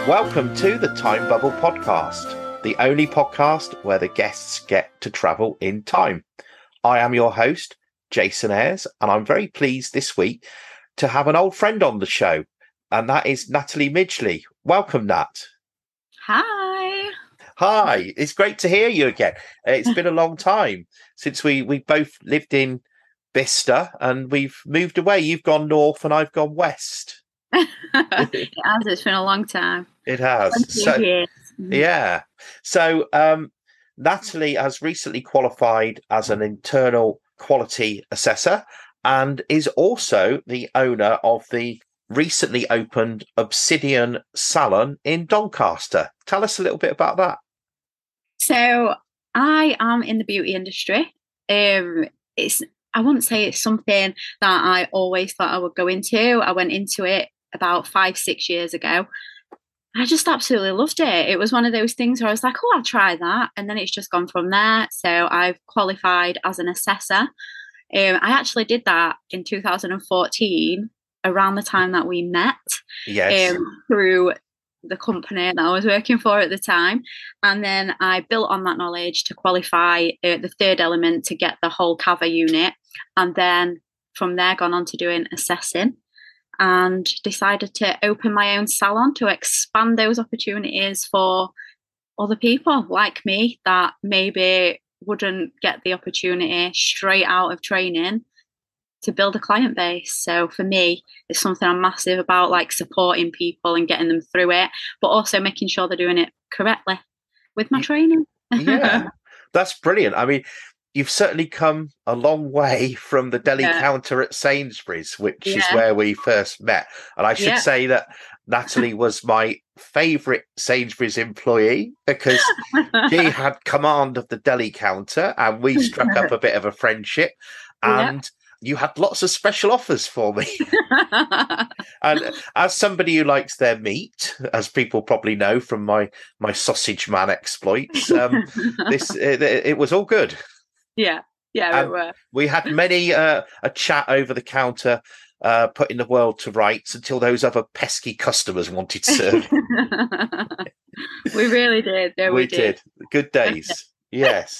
Welcome to the Time Bubble Podcast, the only podcast where the guests get to travel in time. I am your host, Jason Ayres, and I'm very pleased this week to have an old friend on the show, and that is Natalie Midgley. Welcome, Nat. Hi. Hi, it's great to hear you again. It's been a long time since we both lived in Bicester and we've moved away. You've gone north and I've gone west. It has. It's been a long time. It has. 20 So, years. yeah. So, Natalie has recently qualified as an internal quality assessor and is also the owner of the recently opened Obsidian Salon in Doncaster. Tell us a little bit about that. So I am in the beauty industry. I wouldn't say it's something that I always thought I would go into. I went into it about 5-6 years ago. I just absolutely loved it. It was one of those things where I was like, oh, I'll try that. And then it's just gone from there. So I've qualified as an assessor. I actually did that in 2014, around the time that we met. Yes. Through the company that I was working for at the time. And then I built on that knowledge to qualify the third element to get the whole CAVA unit. And then from there, gone on to doing assessing and decided to open my own salon to expand those opportunities for other people like me that maybe wouldn't get the opportunity straight out of training to build a client base. So for me, it's something I'm massive about, like supporting people and getting them through it, but also making sure they're doing it correctly with my training. Yeah, that's brilliant. I mean, you've certainly come a long way from the deli counter at Sainsbury's, which is where we first met. And I should say that Natalie was my favourite Sainsbury's employee because she had command of the deli counter and we struck up a bit of a friendship. And you had lots of special offers for me. And as somebody who likes their meat, as people probably know from my sausage man exploits, it was all good. Yeah, it were. We had many a chat over the counter, putting the world to rights until those other pesky customers wanted served. We really did. We did. Good days. Yes.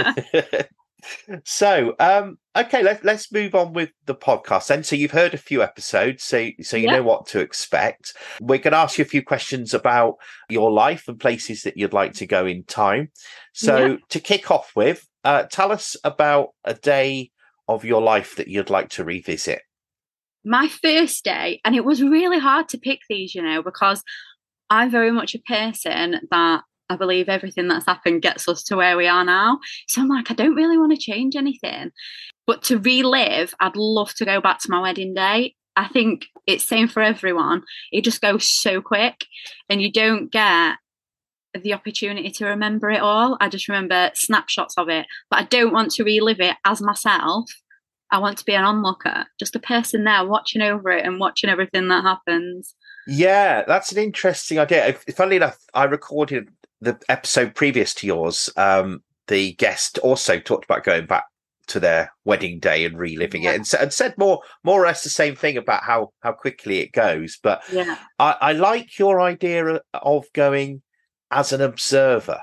So, okay, let's move on with the podcast then. So you've heard a few episodes, so you know what to expect. We're going to ask you a few questions about your life and places that you'd like to go in time. So to kick off with, tell us about a day of your life that you'd like to revisit. My first day, and it was really hard to pick these, because I'm very much a person that I believe everything that's happened gets us to where we are now. So I'm like, I don't really want to change anything. But to relive, I'd love to go back to my wedding day. I think it's same for everyone. It just goes so quick and you don't get the opportunity to remember it all. I just remember snapshots of it, but I don't want to relive it as myself. I want to be an onlooker, just a person there watching over it and watching everything that happens. Yeah, that's an interesting idea. Funnily enough, I recorded the episode previous to yours. The guest also talked about going back to their wedding day and reliving it, and said more or less the same thing about how quickly it goes. But I like your idea of going as an observer.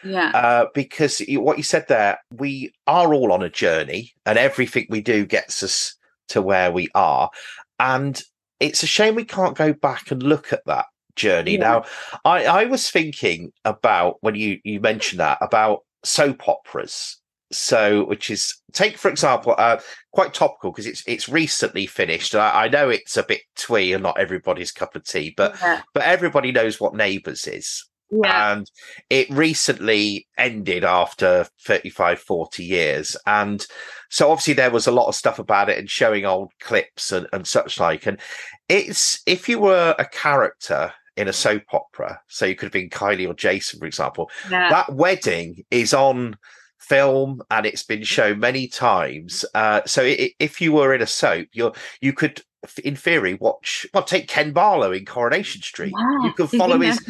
Because what you said there, we are all on a journey, and everything we do gets us to where we are, and it's a shame we can't go back and look at that journey. Now, I was thinking about when you mentioned that about soap operas. So, which is, take for example, quite topical because it's recently finished. I know it's a bit twee and not everybody's cup of tea, but everybody knows what Neighbours is. And it recently ended after 35, 40 years. And so obviously there was a lot of stuff about it and showing old clips and such like. And it's, if you were a character in a soap opera, so you could have been Kylie or Jason, for example, that wedding is on film and it's been shown many times. So if you were in a soap, you could, in theory, take Ken Barlow in Coronation Street. You can follow his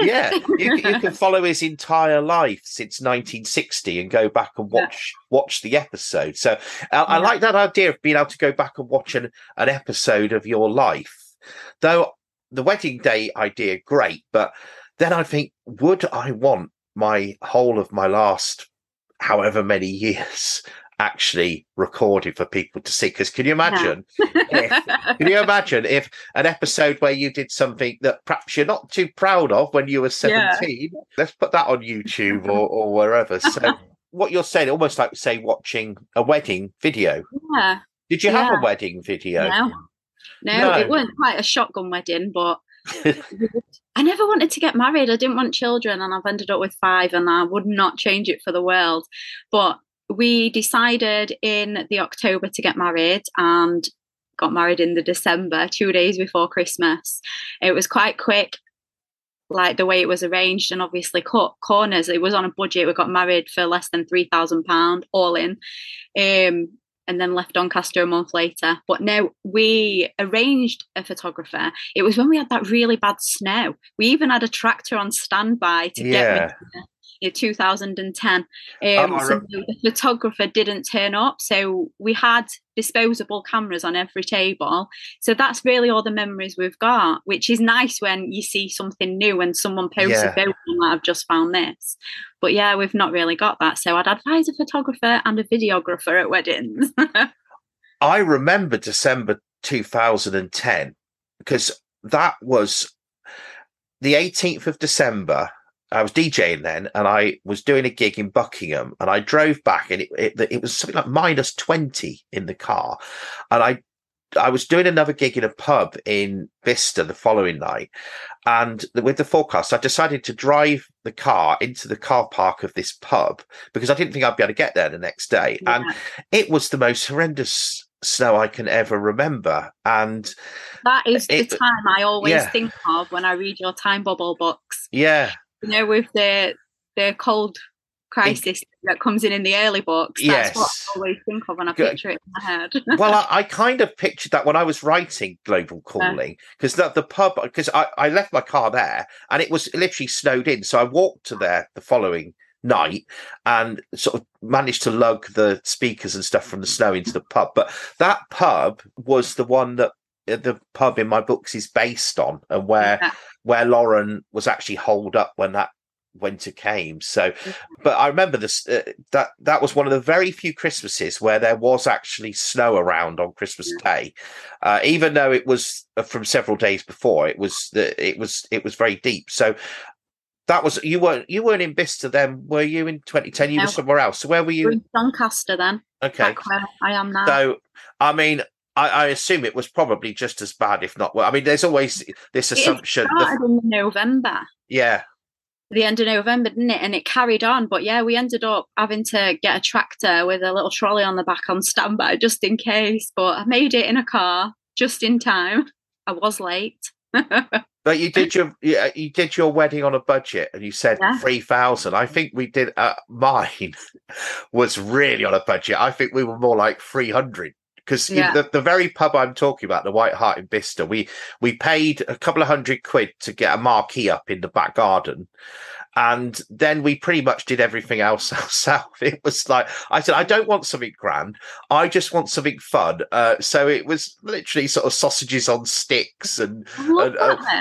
you can follow his entire life since 1960 and go back and watch the episode. So I like that idea of being able to go back and watch an episode of your life. Though the wedding day idea, great, but then I think, would I want my whole of my last however many years actually recorded for people to see? Because can you imagine if an episode where you did something that perhaps you're not too proud of when you were 17, let's put that on YouTube or wherever. So what you're saying, almost like, say, watching a wedding video. Yeah. Did you have a wedding video? No, it wasn't quite a shotgun wedding, but I never wanted to get married. I didn't want children, and I've ended up with 5, and I would not change it for the world. But we decided in the October to get married, and got married in the December, 2 days before Christmas. It was quite quick, like the way it was arranged, and obviously cut corners. It was on a budget. We got married for less than £3,000 all in. And then left Doncaster a month later. But no, we arranged a photographer. It was when we had that really bad snow. We even had a tractor on standby to get me in 2010. So the photographer didn't turn up. So we had disposable cameras on every table. So that's really all the memories we've got, which is nice when you see something new and someone posts a photo that I've just found this. But yeah, we've not really got that. So I'd advise a photographer and a videographer at weddings. I remember December 2010 because that was the 18th of December. I was DJing then, and I was doing a gig in Buckingham, and I drove back, and it was something like minus 20 in the car. And I was doing another gig in a pub in Bicester the following night. And with the forecast, I decided to drive the car into the car park of this pub because I didn't think I'd be able to get there the next day. Yeah. And it was the most horrendous snow I can ever remember. And that is the time I always think of when I read your time bubble books. Yeah. You know, with the cold crisis that comes in the early books. That's what I always think of when I picture it in my head. Well, I kind of pictured that when I was writing Global Calling, because the pub, because I left my car there and it was literally snowed in. So I walked to there the following night and sort of managed to lug the speakers and stuff from the snow into the pub. But that pub was the one that the pub in my books is based on, and where Lauren was actually holed up when that winter came. So, but I remember this that was one of the very few Christmases where there was actually snow around on Christmas Day, even though it was from several days before. It was very deep. So that was you weren't in Bicester then, were you? In 2010, you were somewhere else. So where were you? In Doncaster then. Okay, back where I am now. So I mean, I assume it was probably just as bad, if not. Well, I mean, there's always this assumption. It started in November. Yeah. The end of November, didn't it? And it carried on. But yeah, we ended up having to get a tractor with a little trolley on the back on standby just in case. But I made it in a car just in time. I was late. But you did your wedding on a budget, and you said 3,000. I think we did. Mine was really on a budget. I think we were more like 300. Because the very pub I'm talking about, the White Hart in Bicester, we paid a couple of £100 to get a marquee up in the back garden. And then we pretty much did everything else ourselves. It was like, I said, I don't want something grand. I just want something fun. So it was literally sort of sausages on sticks and bowls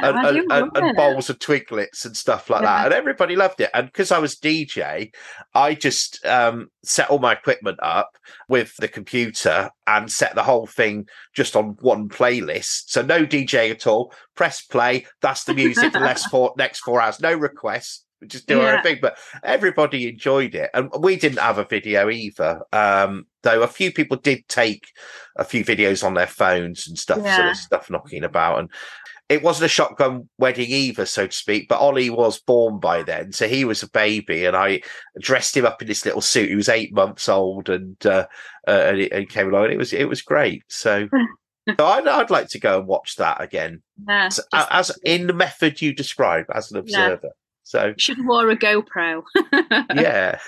of Twiglets and stuff like that. And everybody loved it. And because I was DJ, I just set all my equipment up with the computer and set the whole thing just on one playlist. So no DJ at all. Press play. That's the music for the next 4 hours. No requests. Just do our thing, but everybody enjoyed it, and we didn't have a video either. Though a few people did take a few videos on their phones and stuff, sort of stuff knocking about. And it wasn't a shotgun wedding either, so to speak. But Ollie was born by then, so he was a baby, and I dressed him up in this little suit. He was 8 months old, and he came along. And it was great. So. So I'd like to go and watch that again, as in the method you describe as an observer. Yeah. So should have wore a GoPro. Yeah.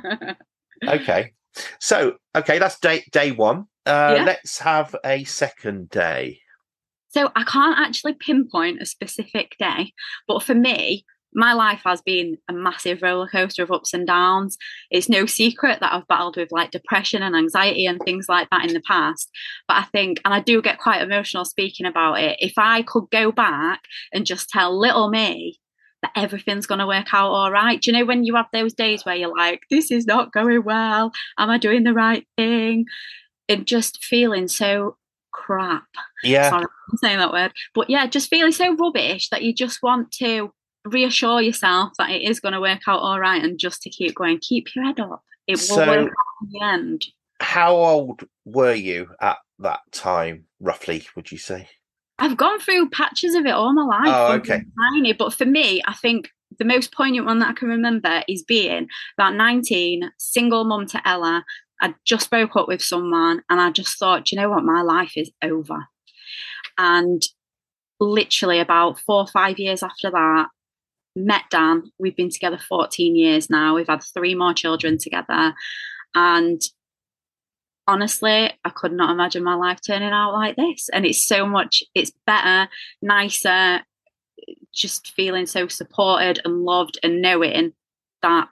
Okay. So that's day one. Let's have a second day. So I can't actually pinpoint a specific day, but for me, my life has been a massive roller coaster of ups and downs. It's no secret that I've battled with like depression and anxiety and things like that in the past. But I think, and I do get quite emotional speaking about it, if I could go back and just tell little me that everything's going to work out all right. Do you know when you have those days where you're like, this is not going well? Am I doing the right thing? And just feeling so crap. Yeah. Sorry, I'm saying that word. But yeah, just feeling so rubbish that you just want to reassure yourself that it is going to work out all right and just to keep going. Keep your head up. It will work out in the end. How old were you at that time, roughly, would you say? I've gone through patches of it all my life. Oh, okay. Tiny, but for me, I think the most poignant one that I can remember is being about 19, single mum to Ella. I just broke up with someone and I just thought, you know what, my life is over. And literally about 4 or 5 years after that, met Dan. We've been together 14 years now. We've had 3 more children together. And honestly, I could not imagine my life turning out like this. And it's so much, it's better, nicer, just feeling so supported and loved and knowing that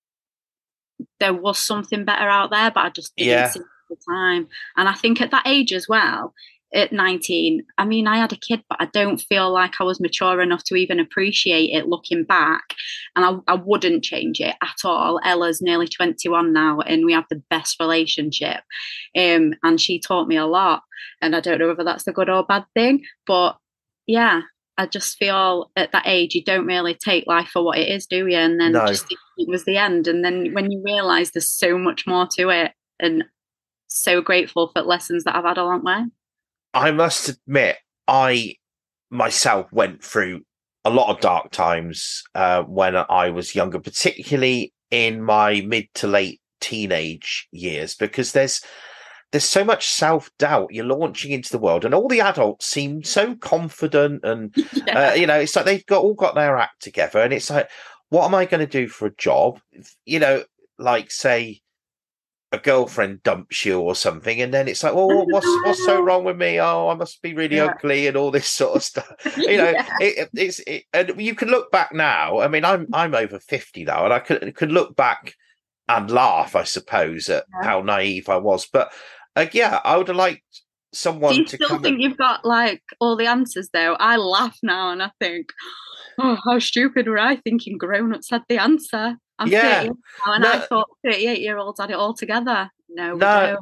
there was something better out there, but I just didn't see it at the time. And I think at that age as well, at 19, I mean, I had a kid, but I don't feel like I was mature enough to even appreciate it looking back. And I wouldn't change it at all. Ella's nearly 21 now, and we have the best relationship. And she taught me a lot. And I don't know whether that's a good or bad thing, but yeah, I just feel at that age, you don't really take life for what it is, do you? And then just think it was the end. And then when you realise there's so much more to it, and so grateful for lessons that I've had along the way. I must admit, I myself went through a lot of dark times when I was younger, particularly in my mid to late teenage years, because there's so much self-doubt. You're launching into the world and all the adults seem so confident and, it's like they've all got their act together. And it's like, what am I going to do for a job? Like say, a girlfriend dumps you or something, and then it's like, well, what's so wrong with me? Oh, I must be really ugly and all this sort of stuff. It's and you can look back now. I mean, I'm over 50 now, and I could look back and laugh, I suppose, at how naive I was. But I would have liked someone to. Do you still think you've got like all the answers though? I laugh now and I think, oh, how stupid were I thinking grown-ups had the answer. I'm 38 now, and I thought 38-year-olds had it all together. No,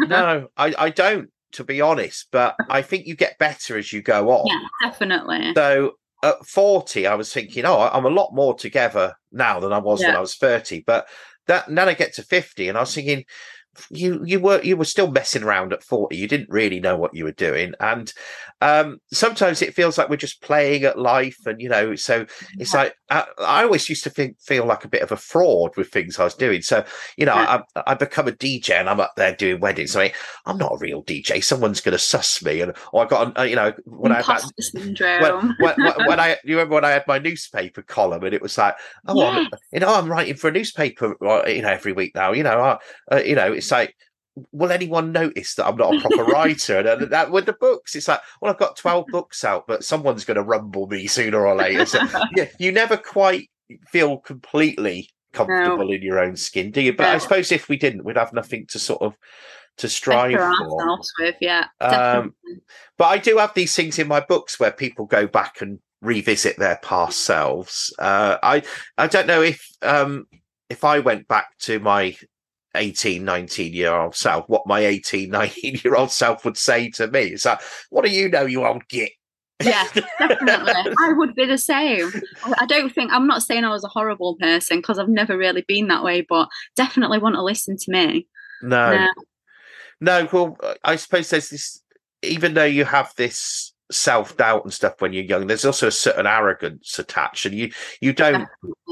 I don't, to be honest. But I think you get better as you go on. Yeah, definitely. So at 40, I was thinking, I'm a lot more together now than I was when I was 30. But then I get to 50, and I was thinking, you were still messing around at 40. You didn't really know what you were doing, and sometimes it feels like we're just playing at life. And so it's like I always used to feel like a bit of a fraud with things I was doing. So I become a DJ and I'm up there doing weddings. I mean, I'm not a real DJ. Someone's going to suss me, and I got when imposter syndrome. when I you remember when I had my newspaper column, and it was like, I'm writing for a newspaper every week now. It's like, will anyone notice that I'm not a proper writer? And that with the books, it's like, well, I've got 12 books out, but someone's going to rumble me sooner or later. So you never quite feel completely comfortable in your own skin, do you? But I suppose if we didn't, we'd have nothing to sort of to strive for. With, but I do have these things in my books where people go back and revisit their past selves. I don't know if I went back to my 18, 19-year-old self, what my 18, 19-year-old self would say to me. It's like, what do you know, you old git? Yeah, definitely. I would be the same. I'm not saying I was a horrible person, because I've never really been that way, but definitely want to listen to me. No. Well, I suppose there's this, even though you have this self-doubt and stuff when you're young, there's also a certain arrogance attached, and you don't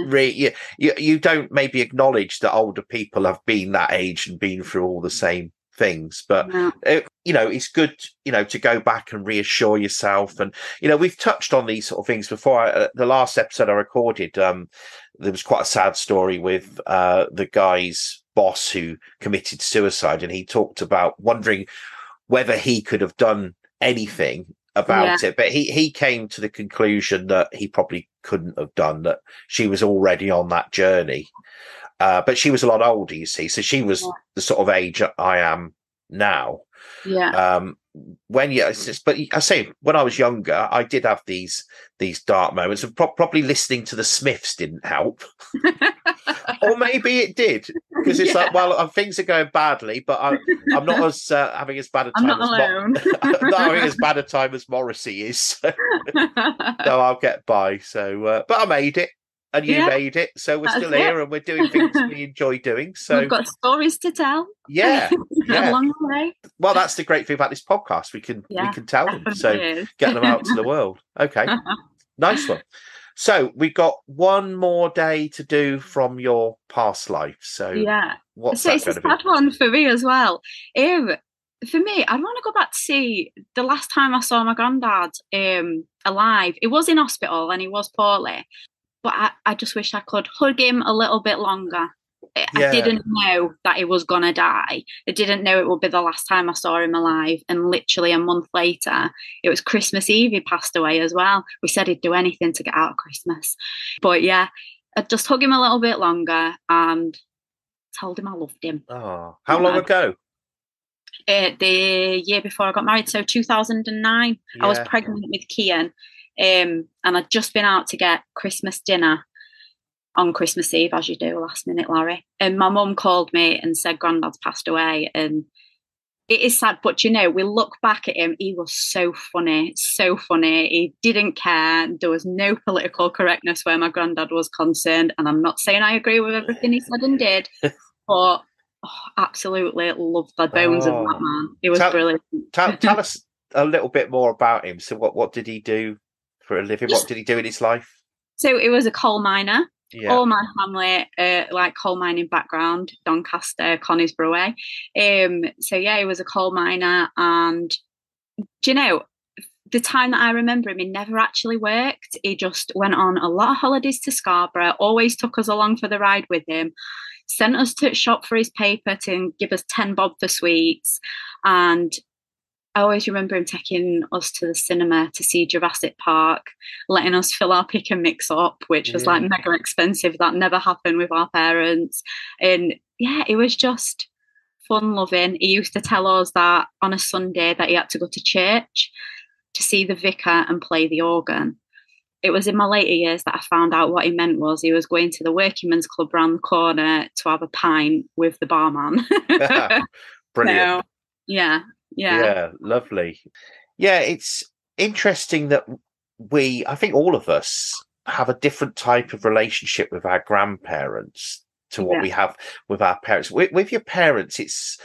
you don't maybe acknowledge that older people have been that age and been through all the same things. But it's good to go back and reassure yourself. And we've touched on these sort of things before. The last episode I recorded, there was quite a sad story with the guy's boss who committed suicide, and he talked about wondering whether he could have done anything about it, but he came to the conclusion that he probably couldn't have done that. She was already on that journey, but she was a lot older, you see, so she was the sort of age I am now. But I say, when I was younger, I did have these dark moments, and probably listening to the Smiths didn't help. Or maybe it did, because it's like, well, things are going badly, but I'm not as having as bad a time. I'm not alone. I'm not having as bad a time as Morrissey is. So I'll get by. So, but I made it, and you made it, so we're still here, and we're doing things we enjoy doing. So we've got stories to tell. Yeah. Along the way. Well, that's the great thing about this podcast. We can tell them. So get them out to the world. Okay, nice one. So we've got one more day to do from your past life. So what's that it's going to a be? sad one for me as well. For me, I'd want to go back to see the last time I saw my granddad alive. It was in hospital and he was poorly, but I just wish I could hug him a little bit longer. I didn't know that he was going to die. I didn't know it would be the last time I saw him alive. And literally a month later, it was Christmas Eve, he passed away as well. We said he'd do anything to get out of Christmas. But yeah, I just hugged him a little bit longer and told him I loved him. Oh, how long ago? The year before I got married, so 2009. I was pregnant with Kian, and I'd just been out to get Christmas dinner on Christmas Eve, as you do, last minute, Larry. And my mum called me and said Grandad's passed away. And it is sad, but we look back at him, he was so funny. He didn't care. There was no political correctness where my granddad was concerned. And I'm not saying I agree with everything he said and did, but absolutely loved the bones of that man. He was brilliant. Tell us a little bit more about him. So what did he do for a living? What did he do in his life? So he was a coal miner. All my family, like coal mining background, Doncaster, Conisbrough way. So he was a coal miner, and the time that I remember him, he never actually worked. He just went on a lot of holidays to Scarborough, always took us along for the ride with him, sent us to shop for his paper to give us 10 bob for sweets, and I always remember him taking us to the cinema to see Jurassic Park, letting us fill our pick and mix up, which was like mega expensive. That never happened with our parents. And it was just fun loving. He used to tell us that on a Sunday that he had to go to church to see the vicar and play the organ. It was in my later years that I found out what he meant was he was going to the working men's club round the corner to have a pint with the barman. Brilliant. So, yeah, lovely. Yeah, it's interesting that I think all of us have a different type of relationship with our grandparents to what we have with our parents. With your parents, it's,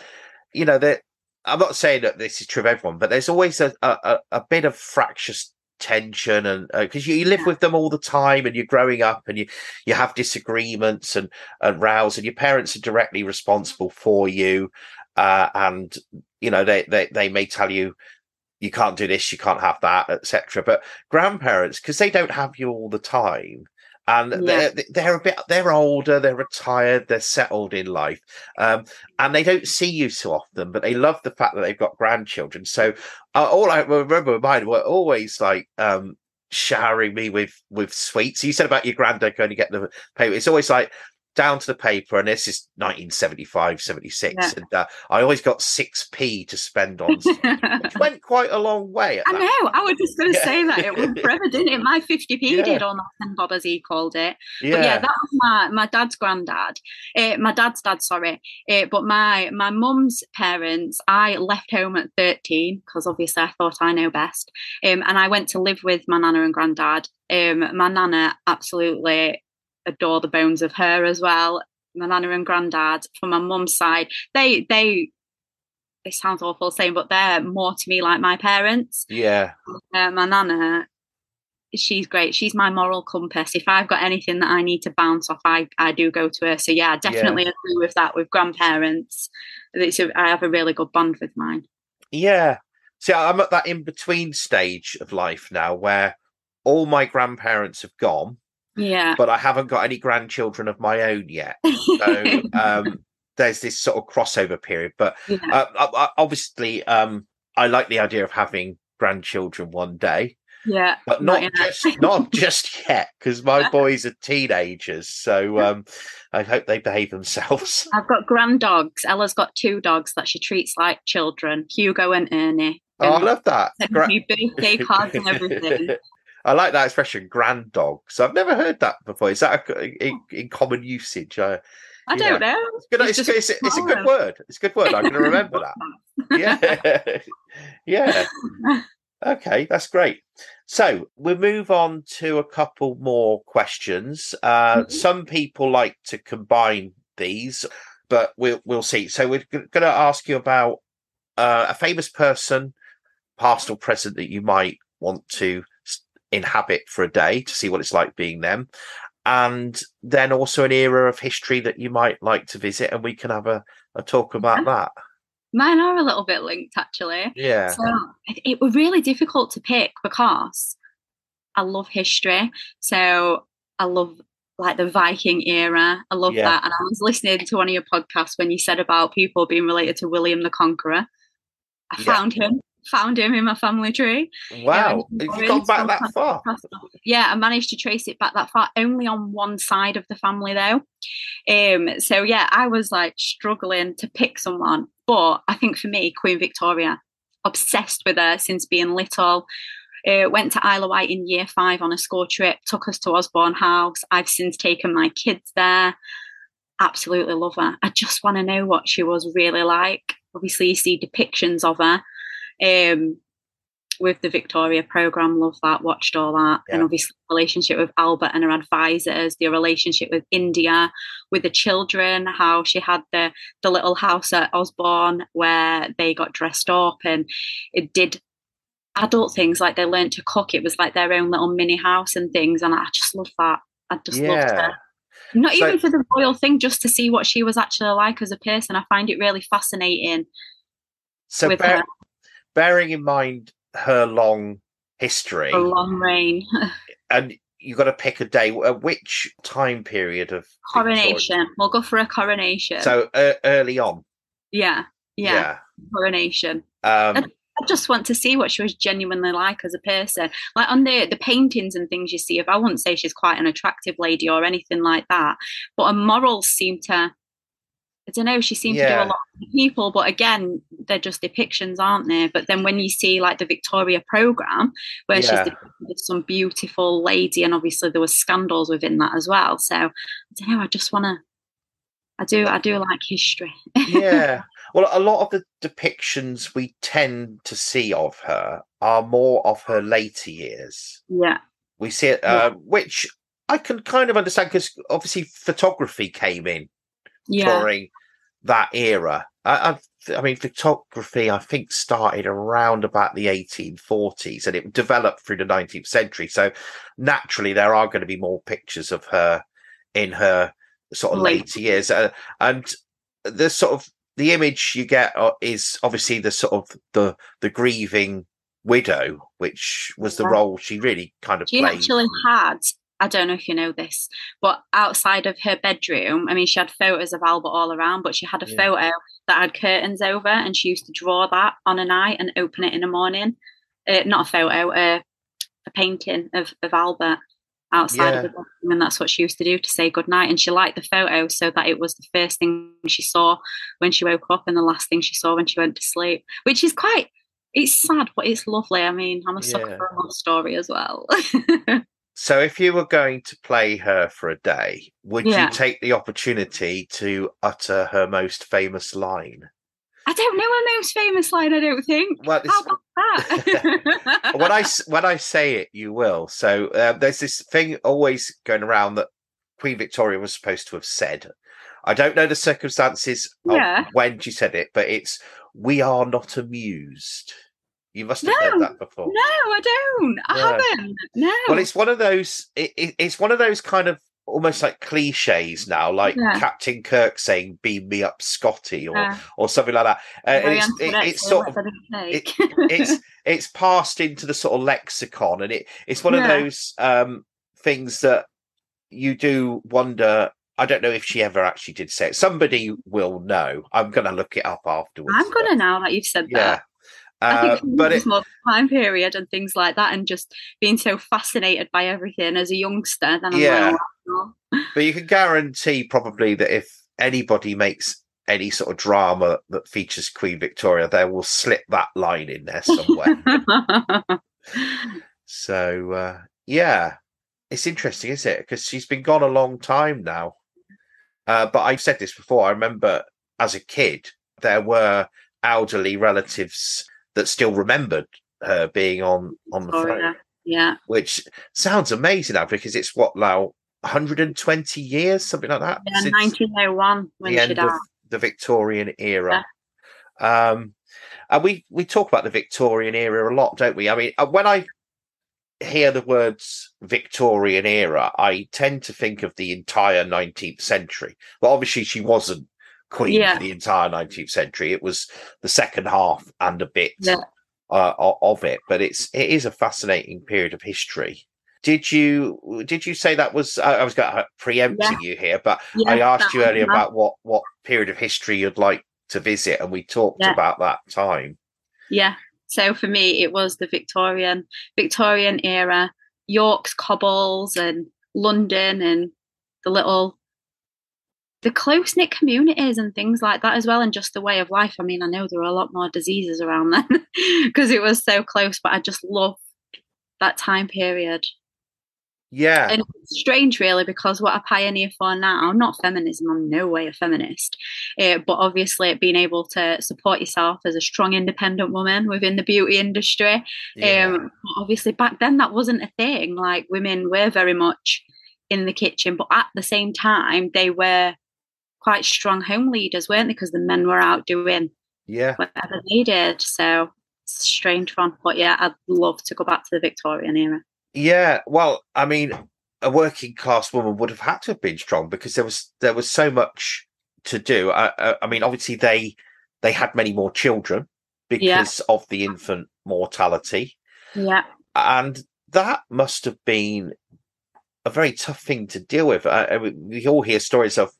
I'm not saying that this is true of everyone, but there's always a bit of fractious tension, and because you live with them all the time and you're growing up and you have disagreements and rows, and your parents are directly responsible for you, and they may tell you can't do this, you can't have that, etc. But grandparents, because they don't have you all the time, and they're older, they're retired, they're settled in life, and they don't see you so often, but they love the fact that they've got grandchildren. So all I remember mine were always like showering me with sweets. You said about your granddad going to get the paper. It's always like down to the paper, and this is 1975, 76, and I always got 6p to spend on, which went quite a long way. I know, I was just going to say that. It went forever, didn't it? My 50p did on that 10 bob, as he called it. But that was my dad's granddad. My dad's dad, sorry. But my mum's parents, I left home at 13, because obviously I thought I know best. And I went to live with my nana and granddad. My nana absolutely adore the bones of her as well. My nana and granddad, from my mum's side, they it sounds awful saying, but they're more to me like my parents. My nana, she's great. She's my moral compass. If I've got anything that I need to bounce off, I do go to her. So I definitely agree with that. With grandparents, I have a really good bond with mine. See, I'm at that in between stage of life now where all my grandparents have gone, but I haven't got any grandchildren of my own yet. So there's this sort of crossover period. But obviously, I like the idea of having grandchildren one day. Yeah, But not just yet, because my boys are teenagers. So I hope they behave themselves. I've got grand dogs. Ella's got 2 dogs that she treats like children, Hugo and Ernie. Oh, I love that. Send me birthday cards and everything. I like that expression, grand dogs. I've never heard that before. Is that in common usage? I don't know. It's a good word. It's a good word. I'm going to remember that. Yeah. Okay, that's great. So we'll move on to a couple more questions. Some people like to combine these, but we'll see. So we're going to ask you about a famous person, past or present, that you might want to inhabit for a day to see what it's like being them, and then also an era of history that you might like to visit, and we can have a talk about that. Mine are a little bit linked, actually. Yeah. So it was really difficult to pick because I love history. So I love like the Viking era. I love that. And I was listening to one of your podcasts when you said about people being related to William the Conqueror. I found him in my family tree. Wow. Have you gone back that far? Yeah, I managed to trace it back that far, only on one side of the family though. So yeah, I was like struggling to pick someone. But I think for me, Queen Victoria, obsessed with her since being little. Went to Isle of Wight in year 5 on a school trip, took us to Osborne House. I've since taken my kids there. Absolutely love her. I just want to know what she was really like. Obviously, you see depictions of her with the Victoria programme. Love that, watched all that. Yeah. And obviously the relationship with Albert and her advisors, the relationship with India, with the children, how she had the little house at Osborne where they got dressed up and it did adult things, like they learned to cook. It was like their own little mini house and things. And I just love that. I just loved her. Not even for the royal thing, just to see what she was actually like as a person. I find it really fascinating. So bearing in mind her long history, a long reign, and you've got to pick a day. Which time period of coronation? Victoria? We'll go for a coronation. So early on. Yeah. Coronation. I just want to see what she was genuinely like as a person. Like on the paintings and things you see of, I wouldn't say she's quite an attractive lady or anything like that, but her morals seem to, I don't know, she seemed to do a lot for people, but again, they're just depictions, aren't they? But then when you see like the Victoria programme, where she's depicted as some beautiful lady, and obviously there was scandals within that as well. So I don't know, I just want to, I do like history. Yeah. Well, a lot of the depictions we tend to see of her are more of her later years. Yeah. We see it, which I can kind of understand, because obviously photography came in during that era. I mean, photography, I think, started around about the 1840s and it developed through the 19th century. So naturally, there are going to be more pictures of her in her sort of later years. And the sort of the image you get is obviously the sort of the grieving widow, which was the role she really kind of played. She actually had, I don't know if you know this, but outside of her bedroom, I mean, she had photos of Albert all around, but she had a photo that had curtains over, and she used to draw that on a night and open it in the morning. Not a photo, a painting of Albert outside of the bedroom, and that's what she used to do to say goodnight. And she liked the photo so that it was the first thing she saw when she woke up and the last thing she saw when she went to sleep, which is quite, it's sad, but it's lovely. I mean, I'm a sucker for a love story as well. So if you were going to play her for a day, would you take the opportunity to utter her most famous line? I don't know her most famous line, I don't think. Well, how about that? when I say it, you will. So there's this thing always going around that Queen Victoria was supposed to have said. I don't know the circumstances of when she said it, but it's, "We are not amused." You must have heard that before. No, I don't. I haven't. No. Well, it's one of those. It's one of those kind of almost like cliches now, like Captain Kirk saying "Beam me up, Scotty," or something like that. It's passed into the sort of lexicon, and it's one of those things that you do wonder. I don't know if she ever actually did say it. Somebody will know. I'm going to look it up afterwards. I'm going to now that you've said that. I think for me But it was more the time period and things like that, and just being so fascinated by everything as a youngster. Then I'm like, yeah, oh, but you can guarantee probably that if anybody makes any sort of drama that features Queen Victoria, they will slip that line in there somewhere. wow. So yeah, it's interesting, isn't it? Because she's been gone a long time now. But I've said this before. I remember as a kid, there were elderly relatives that still remembered her being on the throne, Victoria. Yeah. which sounds amazing now because it's what now 120 years, something like that, Yeah, since 1901 the when she end died. of the Victorian era. Yeah. And we talk about the Victorian era a lot, don't we? I mean, when I hear the words Victorian era, I tend to think of the entire 19th century. Well, obviously, she wasn't queen for Yeah. the entire 19th century. It was the second half and a bit Yeah. of it, but it is a fascinating period of history. Did you say that was? I was going to Yeah. preempting you here, but I Yeah. asked you earlier about what period of history you'd like to visit, and we talked Yeah. about that time. Yeah. So for me, it was the Victorian era, York's cobbles and London and the close knit communities and things like that as well, and just the way of life. I mean, I know there were a lot more diseases around then because it was so close, but I just love that time period. Yeah, And it's strange, really, because what I pioneer for now, I'm not feminism, I'm no way a feminist, but obviously being able to support yourself as a strong, independent woman within the beauty industry. yeah, Obviously, back then that wasn't a thing. Like, women were very much in the kitchen, but at the same time, they were quite strong home leaders, weren't they? Because the men were out doing yeah. whatever they did. So it's a strange one. But yeah, I'd love to go back to the Victorian era. Yeah, well, I mean, a working class woman would have had to have been strong because there was so much to do. I mean, obviously they had many more children Yeah, because of the infant mortality, yeah, and that must have been a very tough thing to deal with. We all hear stories of,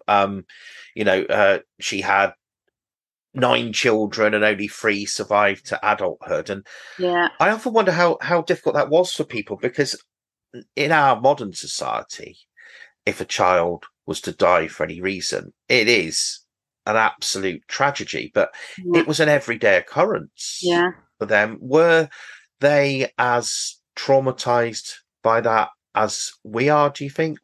she had 9 children and only 3 survived to adulthood, and yeah. I often wonder how difficult that was for people because in our modern society, if a child was to die for any reason, it is an absolute tragedy. But Yeah. it was an everyday occurrence Yeah. for them. Were they as traumatized by that as we are, do you think?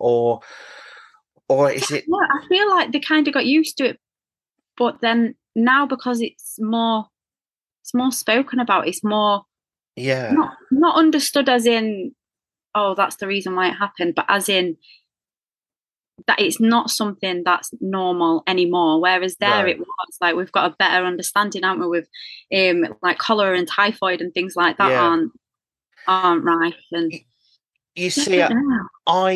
Or is it Yeah, I feel like they kind of got used to it, but then now because it's more spoken about, it's more yeah. not understood as in, oh, that's the reason why it happened, but as in that it's not something that's normal anymore. Whereas there No. it was like we've got a better understanding, haven't we, with like cholera and typhoid and things like that Yeah. aren't right. And You yeah, I see, don't know.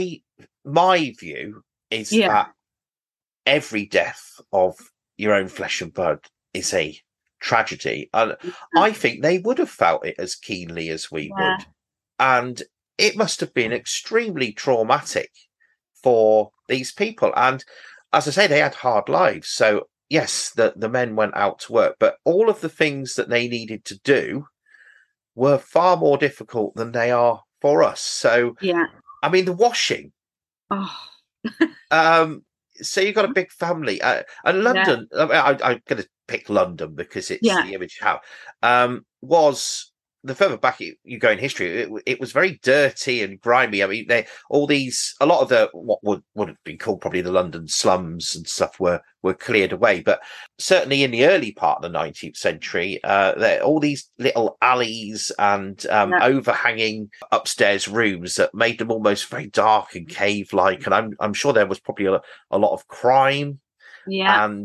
my view is Yeah. that every death of your own flesh and blood is a tragedy. And I think they would have felt it as keenly as we Yeah. would. And it must have been extremely traumatic for these people. And as I say, they had hard lives. So, yes, the men went out to work, but all of the things that they needed to do were far more difficult than they are for us. So, Yeah. I mean, the washing. Oh, So you've got a big family, and yeah. London. I'm going to pick London because it's Yeah. the image you have. Was the further back you go in history, it was very dirty and grimy. I mean, a lot of the what would have been called probably the London slums and stuff were cleared away. But certainly in the early part of the 19th century, all these little alleys and Yeah. overhanging upstairs rooms that made them almost very dark and cave-like. And I'm sure there was probably a lot of crime. Yeah. And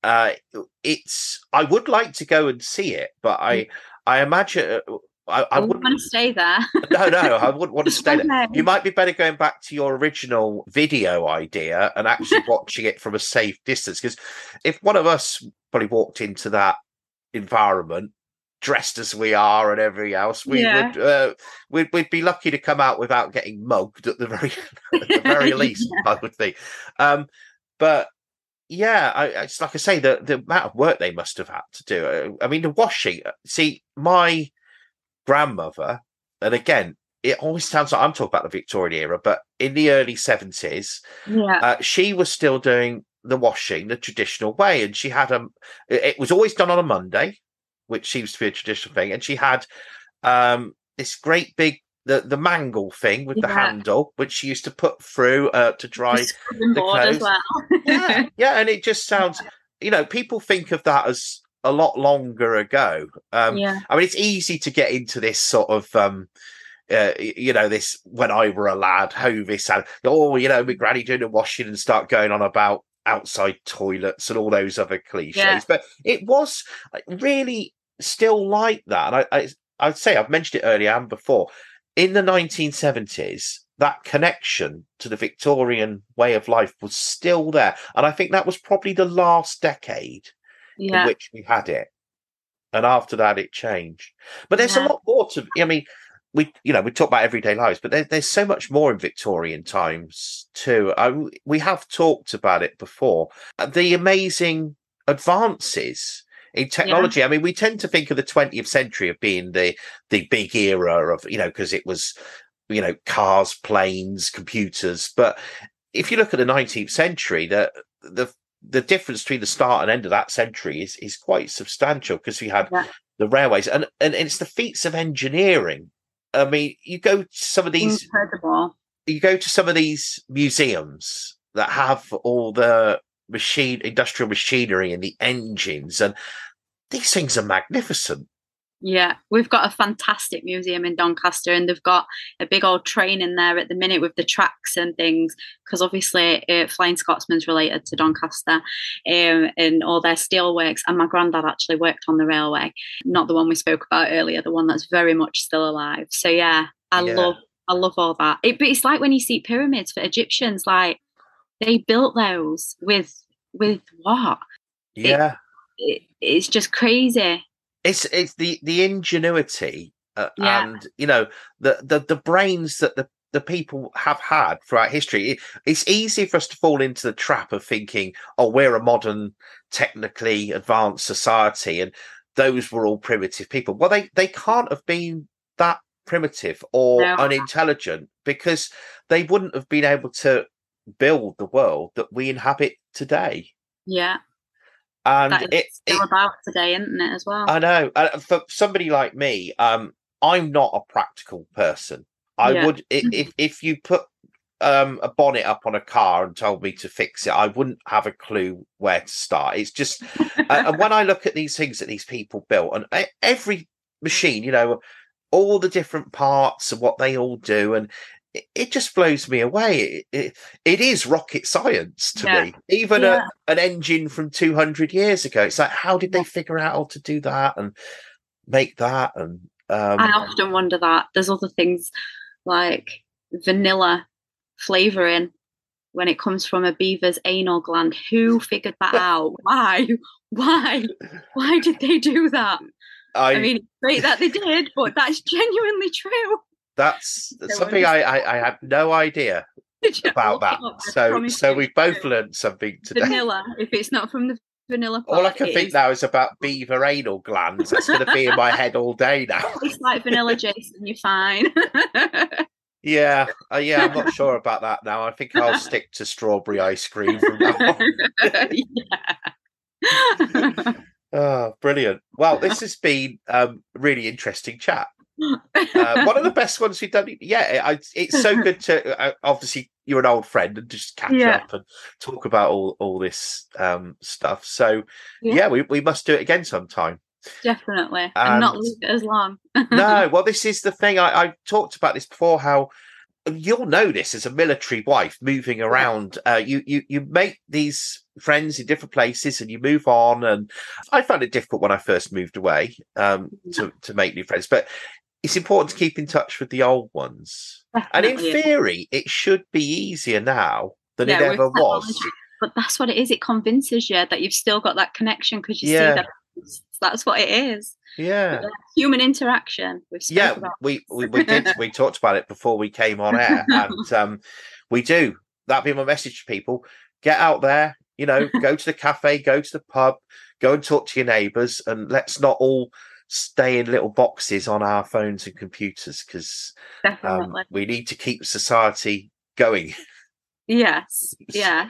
I would like to go and see it, but I imagine I wouldn't wouldn't. want to stay there. No, I wouldn't want to stay there. Okay. You might be better going back to your original video idea and actually watching it from a safe distance. Because if one of us probably walked into that environment, dressed as we are and everything else, we'd be lucky to come out without getting mugged at the very at the very least. I would think. But It's like I say, the amount of work they must have had to do. I mean, the washing. See, my grandmother, and again, it always sounds like I'm talking about the Victorian era, but in the early 70s, she was still doing the washing the traditional way, and she had it was always done on a Monday, which seems to be a traditional thing, and she had this great big the mangle thing with the handle, which she used to put through to dry the clothes. As well. And it just sounds, people think of that as a lot longer ago. I mean, it's easy to get into this sort of this when I were a lad, Hovis, and my granny doing the washing and start going on about outside toilets and all those other cliches. But it was really still like that. And I'd say, I've mentioned it earlier and before, in the 1970s, that connection to the Victorian way of life was still there. And I think that was probably the last decade in which we had it. And after that, it changed. But there's a lot more to, I mean, we talk about everyday lives, but there's so much more in Victorian times too. We have talked about it before. The amazing advances in technology. I mean, we tend to think of the 20th century of being the big era of, because it was, cars, planes, computers. But if you look at the 19th century, the difference between the start and end of that century is quite substantial, because we had the railways and it's the feats of engineering. I mean, you go to some of these incredible. You go to some of these museums that have all the industrial machinery and the engines, and these things are magnificent. Yeah, we've got a fantastic museum in Doncaster, and they've got a big old train in there at the minute with the tracks and things, because obviously Flying Scotsman's related to Doncaster and all their steelworks. And my granddad actually worked on the railway, not the one we spoke about earlier, the one that's very much still alive. So I love all that. But it's like when you see pyramids for Egyptians, like they built those with what? Yeah, it's just crazy. It's the ingenuity and the brains that the people have had throughout history. It's easy for us to fall into the trap of thinking, oh, we're a modern, technically advanced society, and those were all primitive people. Well, they can't have been that primitive or unintelligent, because they wouldn't have been able to build the world that we inhabit today. Yeah. And it's still about today, isn't it, as well? I know. For somebody like me, I'm not a practical person. I would, if you put a bonnet up on a car and told me to fix it, I wouldn't have a clue where to start. It's just, and when I look at these things that these people built, and every machine, all the different parts and what they all do, and it just blows me away. It is rocket science to me. Even an engine from 200 years ago. It's like, how did they figure out how to do that and make that? And I often wonder that. There's other things like vanilla flavouring when it comes from a beaver's anal gland. Who figured that out? Why? Why did they do that? I mean, it's great that they did, but that's genuinely true. That's something I had no idea about that. So we've both learned something today. Vanilla, if it's not from the vanilla part, all I can think now is about beaver anal glands. That's going to be in my head all day now. It's like vanilla, Jason. You're fine. Yeah, I'm not sure about that now. I think I'll stick to strawberry ice cream from now on. Oh, brilliant. Well, this has been a really interesting chat. One of the best ones we've done. It's so good to obviously you're an old friend and just catch up and talk about all this stuff. So we must do it again sometime. Definitely, and not leave it as long. No, well, this is the thing. I talked about this before. How you'll know this as a military wife moving around. You make these friends in different places and you move on. And I found it difficult when I first moved away to make new friends, but it's important to keep in touch with the old ones. Definitely. And in theory, it should be easier now than it ever was. But that's what it is. It convinces you that you've still got that connection, because you see that that's what it is. Yeah. Human interaction. We did. We talked about it before we came on air, and we do. That'd be my message to people: get out there, go to the cafe, go to the pub, go and talk to your neighbours, and let's not all stay in little boxes on our phones and computers, because we need to keep society going. Yes. Yeah.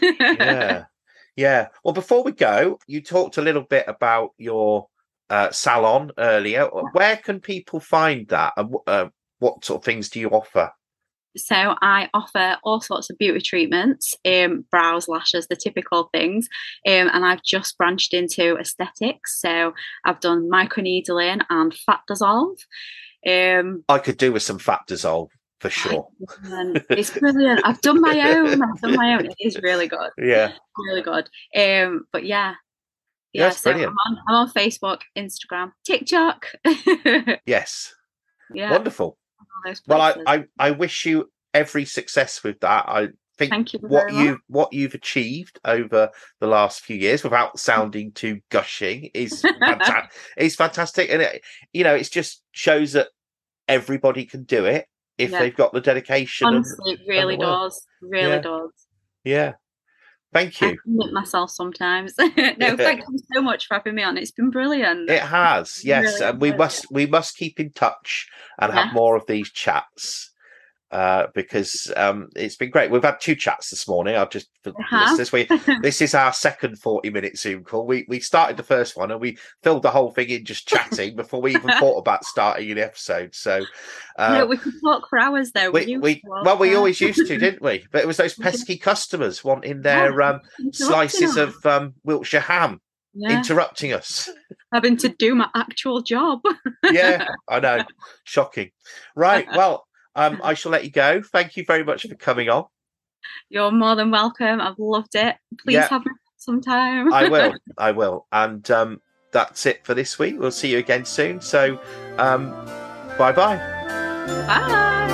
Yeah. Well, before we go, you talked a little bit about your salon earlier. Where can people find that, and what sort of things do you offer? So I offer all sorts of beauty treatments, brows, lashes, the typical things. And I've just branched into aesthetics. So I've done microneedling and fat dissolve. I could do with some fat dissolve for sure. It's brilliant. I've done my own. It is really good. Yeah. Really good. But yeah. Yes, so brilliant. I'm on Facebook, Instagram, TikTok. Yes. Yeah. Wonderful. Well, I wish you every success with that. I think Thank you what you've achieved over the last few years, without sounding too gushing, is fantastic. And it just shows that everybody can do it if they've got the dedication. Honestly, it really does. Really does. Yeah. Thank you. I commit myself sometimes. No, thank you so much for having me on. It's been brilliant. It has, yes. Really, and we must keep in touch and have more of these chats. Because it's been great. We've had 2 chats this morning. I'll just for listeners, this is our second 40-minute Zoom call. We started the first one and we filled the whole thing in just chatting before we even thought about starting an episode. So we could talk for hours though. We always used to, didn't we? But it was those pesky customers wanting their slices of Wiltshire ham. Interrupting us, having to do my actual job. Yeah, I know. Shocking. Right. Well, I shall let you go. Thank you very much for coming on. You're more than welcome. I've loved it. Please have me sometime. I will. And that's it for this week. We'll see you again soon. So bye-bye. Bye.